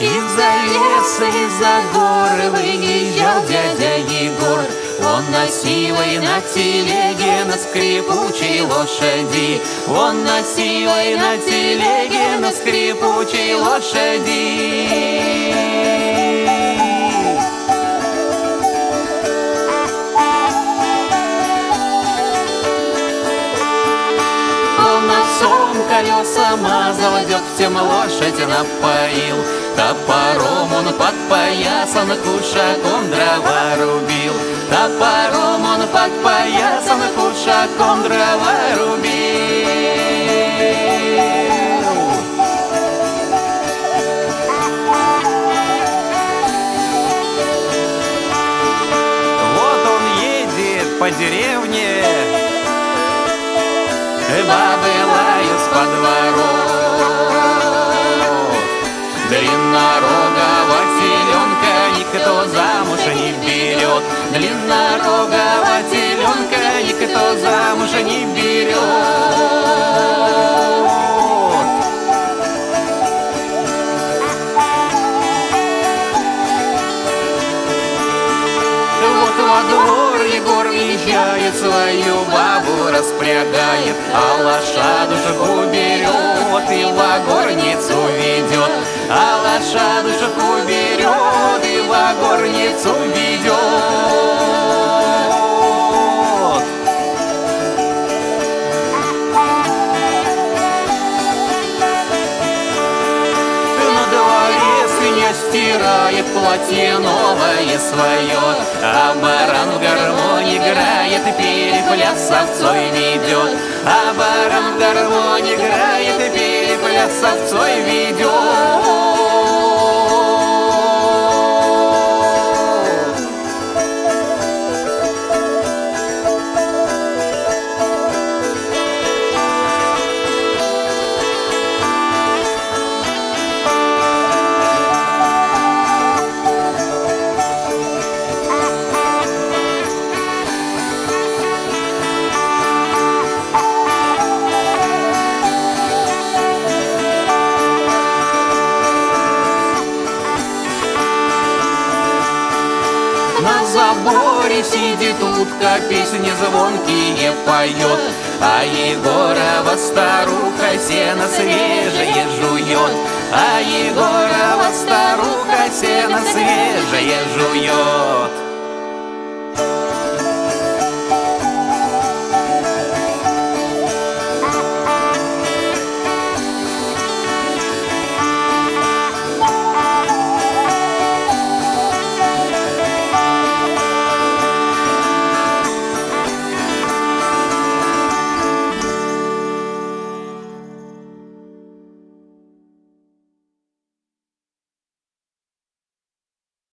Из-за леса, из-за горы выезжал дядя Егор. Он на сивой на телеге, на скрипучей лошади. Он на сивой на телеге, на скрипучей лошади. Он овсом колеса мазал, дегтем лошадь напоил. Топором он подпоясан, кушаком дрова рубил. Топором он подпоясан, кушаком дрова рубил. Вот он едет по деревне, бабы лают с подворот. Длиннорогого теленка никто замуж не берет. Длиннорогого теленка никто замуж не берет. Вот во двор Егор въезжает, свою бабу распрягает, а лошадушку берет и во горницу ведет. А лошадушку берет и во горницу ведет. На дворе свинья стирает платье новое свое, а баран в гармонь играет и перепляс с овцой ведет. А баран в гармонь играет и перепляс с овцой ведет. На заборе сидит утка, песни звонкие поет, а Егорова старуха сено свежее жует. А Егорова старуха сено свежее жует.